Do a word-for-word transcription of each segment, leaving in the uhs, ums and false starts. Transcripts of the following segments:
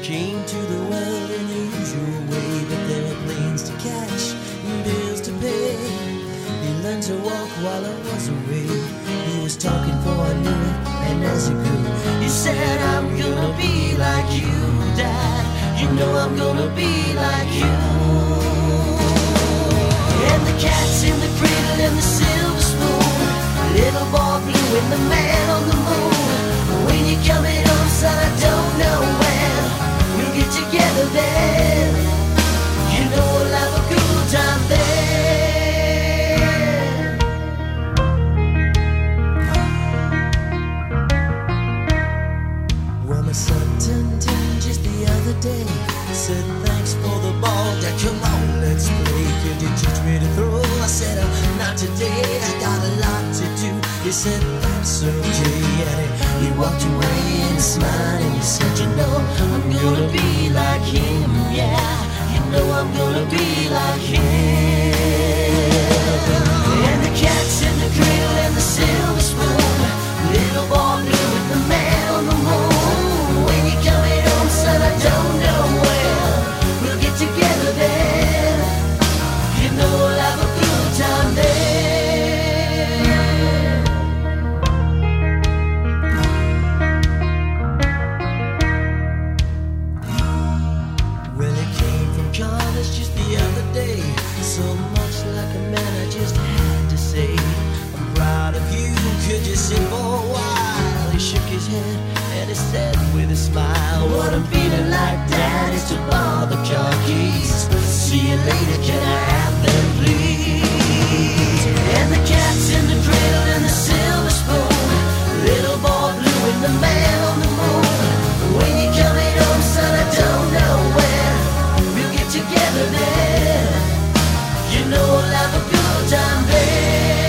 came to the world in the usual way, but there were planes to catch and bills to pay. He learned to walk while I was away. He was talking for I knew it, and as he grew, he said, I'm gonna be like you, Dad. You know I'm gonna be like you. And the cat's in the cradle and the silver spoon, little boy blue and the man on the moon. When you're coming home, son, I don't know when we'll get together then. You know we'll have a good time then. Well, my son turned ten just the other day. Said thanks for the ball, Dad, come on, let's play. Could you teach me to throw? I said, uh, not today, I got a lot to do. He said, that's okay, and he walked away and smiled and he said, you know, I'm gonna be like him, yeah. You know I'm gonna be like him. And the cat's in the cradle and the silver spoon, little boy blue with the man on the moon. When you're coming home, son, I don't know when we'll get together then. You know we'll have a good time then. Well, it came from college just the other day. So much like a man, I just had to say, I'm proud of you, could you sit for a while? He shook his head and he said with a smile, what I'm feeling like, Dad, is to borrow the car keys. See you later, can I have them, please? And the cat's in the cradle and the silver spoon, little boy blue and the man on the moon. When you're coming home, son, I don't know when we'll get together then. You know we'll have a good time then.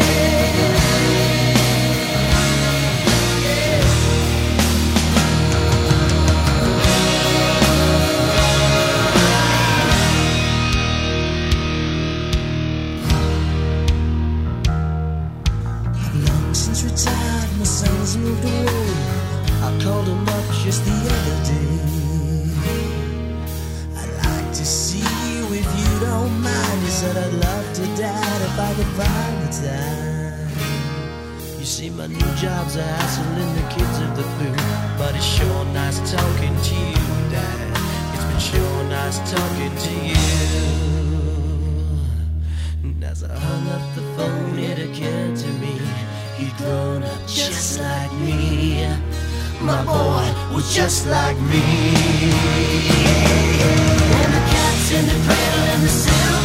Since retired, my son's moved away. I called him up just the other day. I'd like to see you if you don't mind. He said, I'd love to, Dad, if I could find the time. You see, my new job's a hassling the kids of the blue, but it's sure nice talking to you, Dad. It's been sure nice talking to you. And as I hung up the phone, it occurred to me, he'd grown up just like me. My boy was just like me. And the cat's in the cradle and the silver